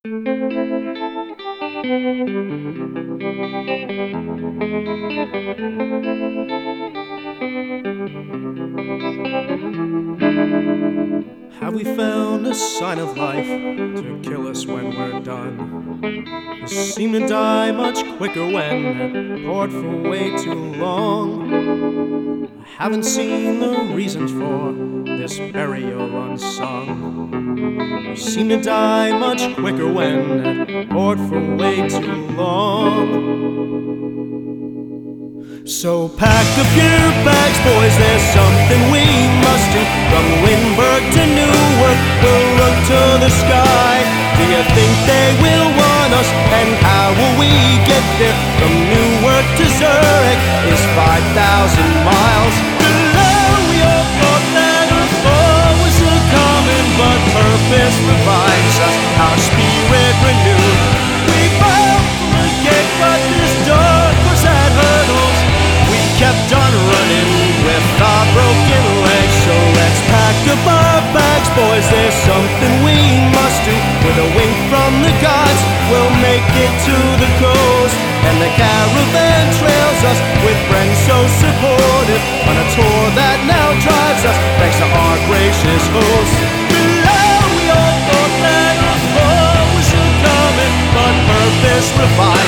Have we found a sign of life to kill us when we're done? We seem to die much quicker when poured for way too long. I haven't seen the reasons for this burial unsung. We seem to die much quicker when poured for way too long. So pack up your bags, boys, there's something we must do. From Windberg to Newark, we'll look to the sky. Do you think they will want us, and how will we get there? From Newark to Zurich is 5,000 miles. Below, we all thought that our fall was a common, but purpose revives us, our spirit renewed. We fought from the gate, but this door was at hurdles. Kept on running with our broken legs. So let's pack up our bags, boys, there's something we must do. With a wink from the gods, we'll make it to the coast. And the caravan trails us with friends so supportive, on a tour that now drives us thanks to our gracious host. Below, we all thought that our fall was a common, but purpose revives